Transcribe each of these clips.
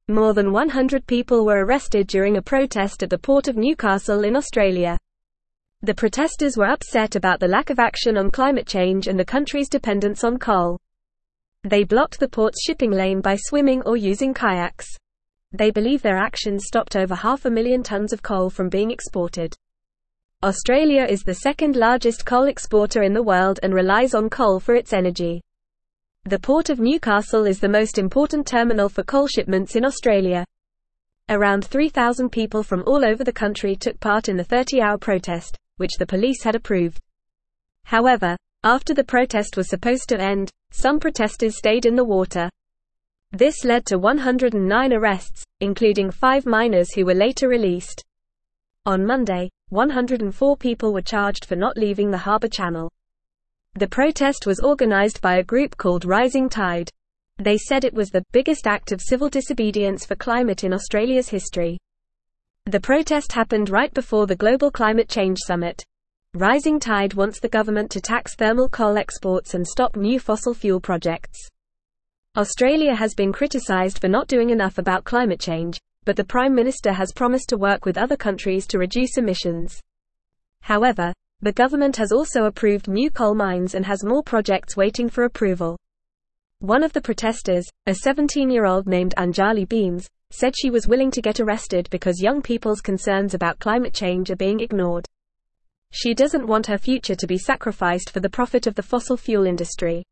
More than 100 people were arrested during a protest at the Port of Newcastle in Australia. The protesters were upset about the lack of action on climate change and the country's dependence on coal. They blocked the port's shipping lane by swimming or using kayaks. They believe their actions stopped over 500,000 tons of coal from being exported. Australia is the second largest coal exporter in the world and relies on coal for its energy. The Port of Newcastle is the most important terminal for coal shipments in Australia. Around 3,000 people from all over the country took part in the 30-hour protest, which the police had approved. However, after the protest was supposed to end, some protesters stayed in the water. This led to 109 arrests, including 5 minors who were later released. On Monday, 104 people were charged for not leaving the harbour channel. The protest was organised by a group called Rising Tide. They said it was the biggest act of civil disobedience for climate in Australia's history. The protest happened right before the Global Climate Change Summit. Rising Tide wants the government to tax thermal coal exports and stop new fossil fuel projects. Australia has been criticised for not doing enough about climate change, but the Prime Minister has promised to work with other countries to reduce emissions. However, the government has also approved new coal mines and has more projects waiting for approval. One of the protesters, a 17-year-old named Anjali Beams, said she was willing to get arrested because young people's concerns about climate change are being ignored. She doesn't want her future to be sacrificed for the profit of the fossil fuel industry.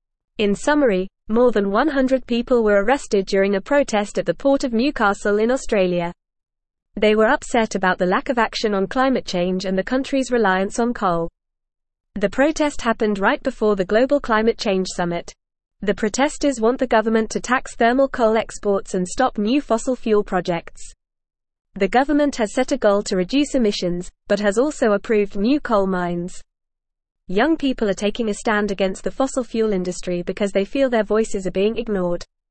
In summary, more than 100 people were arrested during a protest at the Port of Newcastle in Australia. They were upset about the lack of action on climate change and the country's reliance on coal. The protest happened right before the Global Climate Change Summit. The protesters want the government to tax thermal coal exports and stop new fossil fuel projects. The government has set a goal to reduce emissions, but has also approved new coal mines. Young people are taking a stand against the fossil fuel industry because they feel their voices are being ignored.